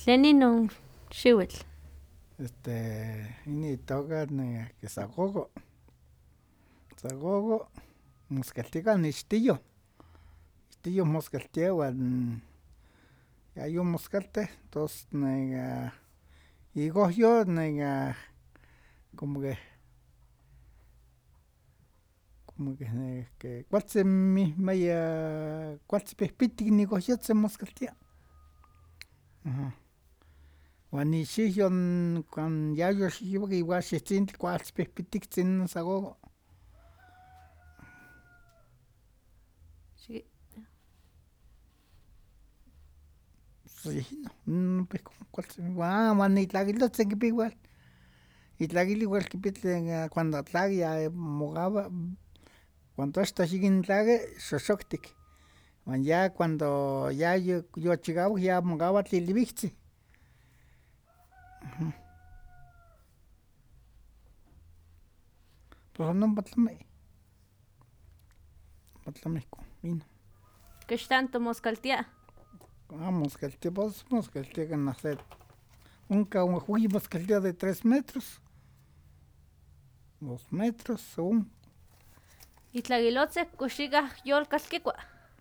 ¿Tlen inon xiuitl? Initoka sagogo. Sagogo moskaltika ixtiyoh. Ixtiyoh moskaltia uan yayomoskalteh tos igohyo como que kualtzin mihmaya kualtzin pihpitik nigohyotzin moskaltia. Uan ixiwyo cuan yayoxiuik igual xihtsintli kualtzin pihpitiktzin non sagogo. Kualtzin uan itlakilotzin kipi igual. Itlakil igual kipi tlen cuando tlaki yamokawa, cuando axta yikintlaki xoxoktik, uan ya cuando yochikawak ya mokawa tliliwiktzi. Pues ompa tlami ihkon inon. ¿Kech tanto moskaltia? Moskaltia pues moskaltia kanah se onka wehweyi moskaltia de 3 metros, 2 metros según. Itlakilotzin kox ikah yolkatl kikua?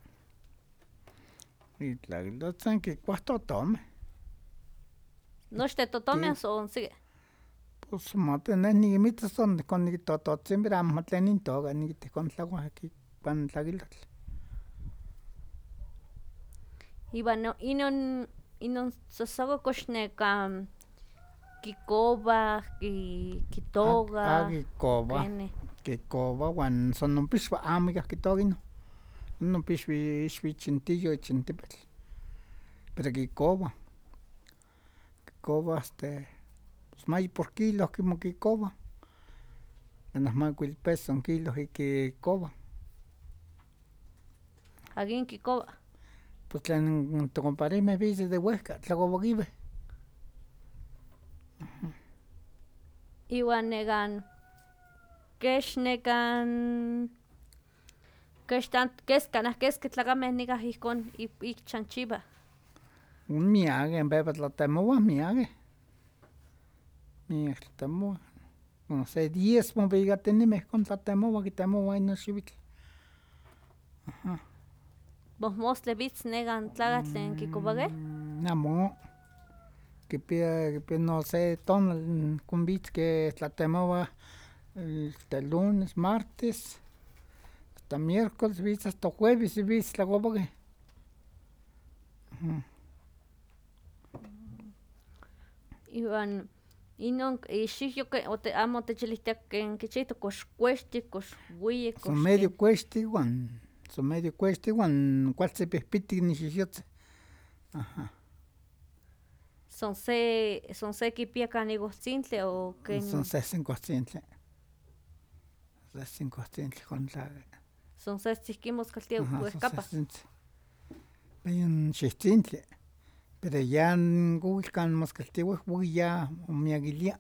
Itlakilotzin kikuah totomeh. ¿Nochten totomeh o okseki? Pues mati neh nikinmita son ihkon tototzin pero amo tlen intoka nikita ihkon tlakuah ipan tlakilotl. Iwan inon sosowa kox kikowah, kitokah, keni. Kikowah uan son non pixwah amo ikah kitoka inon. Inon ixwi ichintiyo ich n tepetl, pero kikowah. Kikowah pues mayi por kilo kikowah, kanah makuilli pesos n kilo kikowah. ¿Akin kikowa? Pues tlen tokompadrihmeh witze de wehka tlakowakiweh. Iwan kech kanah keski tlakameh nikah ihkon ik chanchiwah. Miakeh n pepa tlatemowah miakeh, miak tlatemowah, como se 10 mowikatinimeh ihkon tlatemowah kitemowah inon xiwitl. ¿Mohmostla witz nekan tlakatl tlen kikowakeh? Amo, kipia no se tonal ihkon witz ke tlatemowah lunes, martes, hasta miércoles witz asta jueves witz tlakowakeh. Iwan inon ixiwyo amo otechilihtia ken kichihtok kox kuextik kox weyik kox Son medio kuextik uan kualtzin pihpitik n ixiwyotzin. Son se kipia kan igohtzintli o ken? Son sehsenkohtzintli. Sehsenkohtzintli ihkon tlaki. Son sehtzihki moskaltia wehkapa. Inon xiwtzintli, pero ya kuawitl kan moskaltia wehweyi ya momiakilia.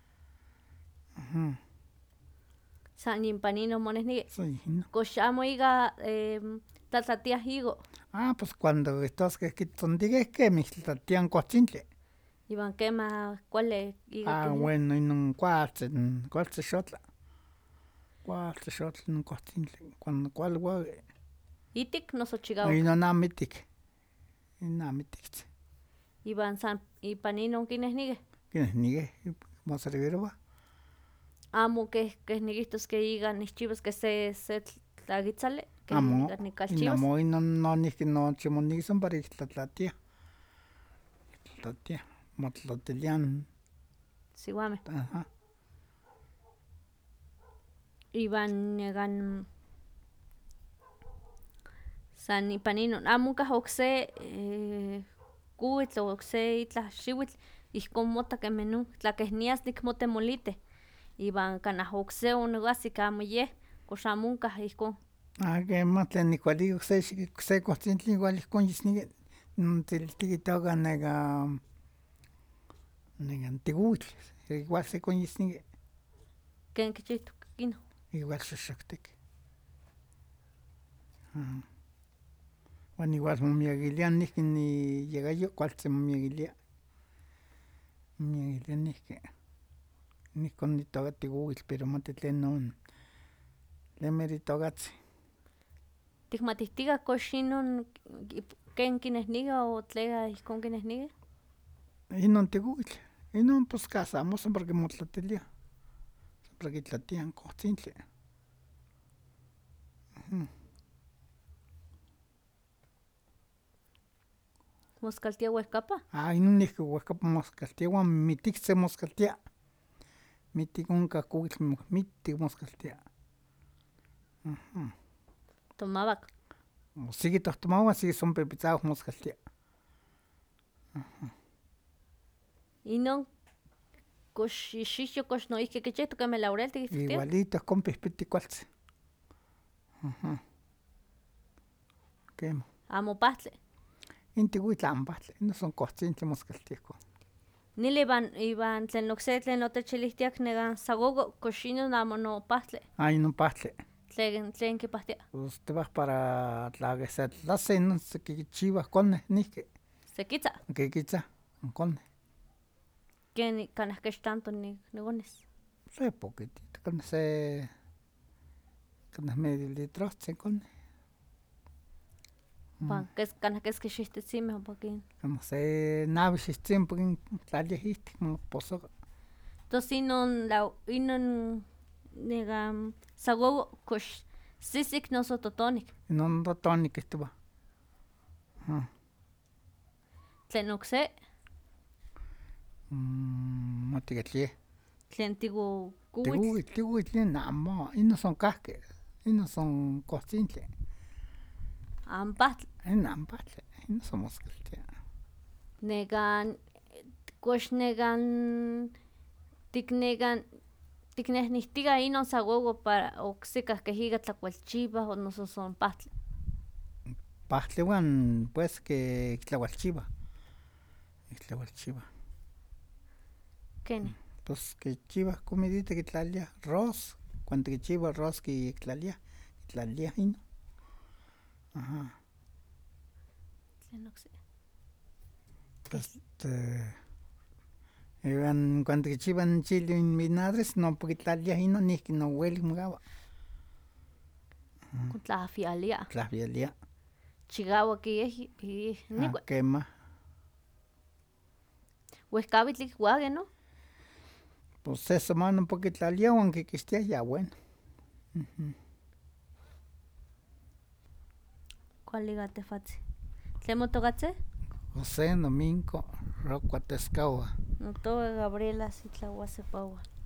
San ipan inon monehniki. San inon. ¿Kox amo ika tlatlatiah igo? Pues cuando kihtoskeh kitzontikeh kemih tlatlatiah n kohtzintli. Iwan kemah kuali ika Bueno inon kualtzin xotla. Kualtzin xotla inon kohtzintli cuando kuali wawi. ¿Itik noso chikawak? Inon amo itik, inon amo itiktzin. Iwan san ipan inon kinehnikeh? Kinehnikeh moservirowah. Amo keh nikihtoskeh ika nihchiwaskeh se tlakitzali Amo, nikalchiwas. inon nonihki nochi moneki son para ik tlatlatiah. Tlatlatiah, motlatiliah n Siwameh. Iwan nekan san ipan inon amo onkah okse kuawitl o okse itlah xiwitl ihkon mota kemih non tla keh nias nikmotemolitih iwan kanah okse oniahsik amo yeh, kox amo onkah ihkon. Kemah tlen nikualika okse kohtzintli igual ihkon yesneki tzilihtik itoka tekuwitl, igual ihkon yesneki. ¿Ken kichihtok inon? Igual xoxoktik. Uan igual momiakilia nihki iyekayo kualtzin momiakilia. Nihki nihkon nitokati uwitl pero mati tlen non tlen meri tokatzi. Tikmatihtika kox inon ken kinehniga o tleka ihkon kinehniga? Inon tikuitl, inon pues casamos porque motlatilia, siempre kitlatia n kohtzintli. Moskaltia wehkapa? Inon nihki wehkapa moskaltia uan mitiktzin moskaltia, mitik onkah kuitl mitik moskaltia. Tomawak. Siki tohtomawa, siki son pipitzawak moskaltia. Inon kox ixiwyo kox noihki kichihtok kemih laurel tikihtotia? Igualito ihkon pihpiti kualtzin. Kemah. Amo pahtli. In tikuitl amo pahtli, inon son kohtzintli moskaltia ihkon. Nili iwan tlen okse tlen otechilihtiak nekan sagogo, kox inon amo no pahtli. Inon pahtli. Tlen kipahtia? Pues tiwah para tla keh se tlatlasi inon sekichiwah koneh nihki, Sekitza. kikitzah n koneh. Ken kanah kech tanto nikonis? Se poquitito, kanah se kanah medio litrohtzin koneh. Kanah keski xihtzitzimeh ompa kin. Kanah se nawi xihtzitzin ompa kintlaliah ihtik moposowa. Tos inon nekan sagogo kox sisik noso totonik? Inon totonik kihtowa. Tlen okse? Mati ketliyeh. Tlen tikuwitl? Tikuitl inon amo, inon son kahki, inon son kohtzintli. Amo pahtli. Inon amo pahtli, inon son moskaltia. Nekan kox nekan tiknehnihtika inon sagogo para oksekah keh ika tlakualchiwah o noso son pahtli? Pahtli uan pues que tlaualchiwah. Keni? Pues kichiwah comidita kitlaliah arroz, cuando kichiwah arroz kitlaliah inon. Tlen okse? Iwan cuando kichiwah n chile in vinagres nompa kitlaliah inon nihki no welik mokawa. Kontlahwialiah. Tlahwialia. Chikawak nikua. Kemah. Wehkawitl kikuakeh no? Pues se semana ompa kitlaliah uan kikixtiah ya bueno. Kuali ka tehwatzin. ¿Tlen motokatzin? José Domingo Rocua Tescaua. Notoka Gabriela Sitlauasepaua.